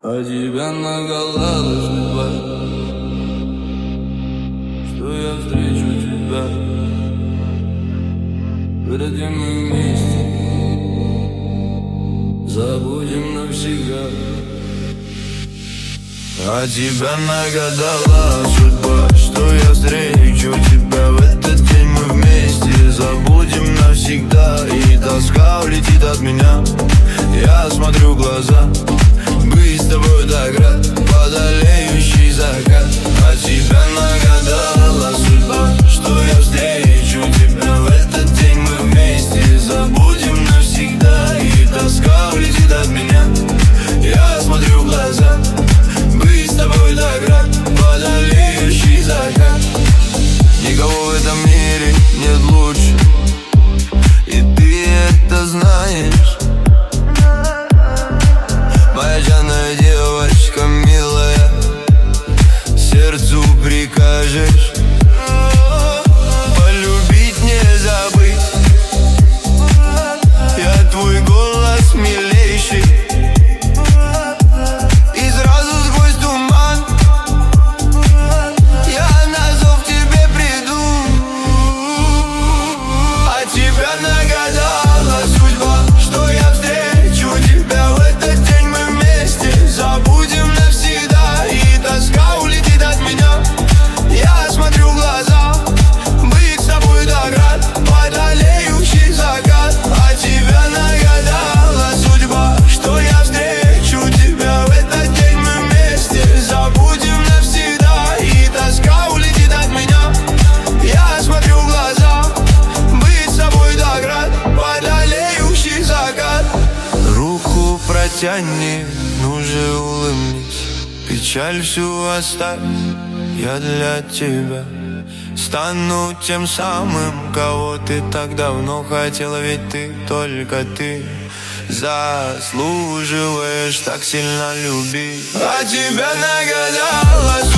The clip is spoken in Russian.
А тебя нагадала судьба, что я встречу тебя. Выродим мы вместе, забудем навсегда. А тебя нагадала судьба, что я встречу тебя. В этот день мы вместе забудем навсегда. И тоска улетит от меня. Я смотрю в глаза, быть с тобой так рад, водолеющий закат. А тебя нагадала судьба, что я встречу тебя. В этот день мы вместе забудем навсегда. И тоска улетит от меня. Я смотрю в глаза, быть с тобой так рад, водолеющий закат. Никого в этом мире нет лучше, и ты это знаешь. Моя жадная девочка милая, сердцу прикажешь полюбить, не забыть. Я твой голос милейший, и сразу сквозь туман я на зов тебе приду. А тебя нагадала судьба, что я встречу тебя. В этот день мы вместе забудем навсегда. И тоска улетит от меня. Я смотрю в глаза, быть с тобой так рад, водолеющий закат. А тебя нагадала судьба, что я встречу тебя. В этот день мы вместе забудем навсегда. И тоска улетит от меня. Я смотрю в глаза, быть с тобой так рад, водолеющий закат. Руку протяни, ну же улыбнись, печаль всю оставь, я для тебя стану тем самым, кого ты так давно хотела. Ведь ты, только ты заслуживаешь так сильно любить. А тебя нагадала